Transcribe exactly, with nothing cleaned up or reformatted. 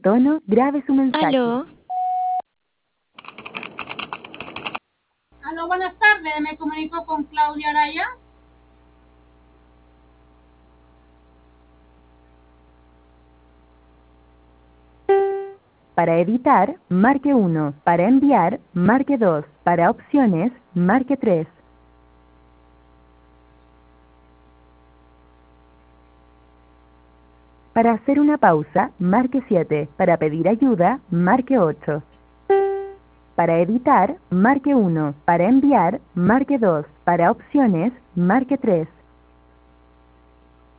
tono, grabe su mensaje. Aló. Aló, buenas tardes. Me comunico con Claudia Araya. Para editar, marque uno. Para enviar, marque dos. Para opciones, marque tres. Para hacer una pausa, marque siete. Para pedir ayuda, marque ocho. Para editar, marque uno. Para enviar, marque dos. Para opciones, marque tres.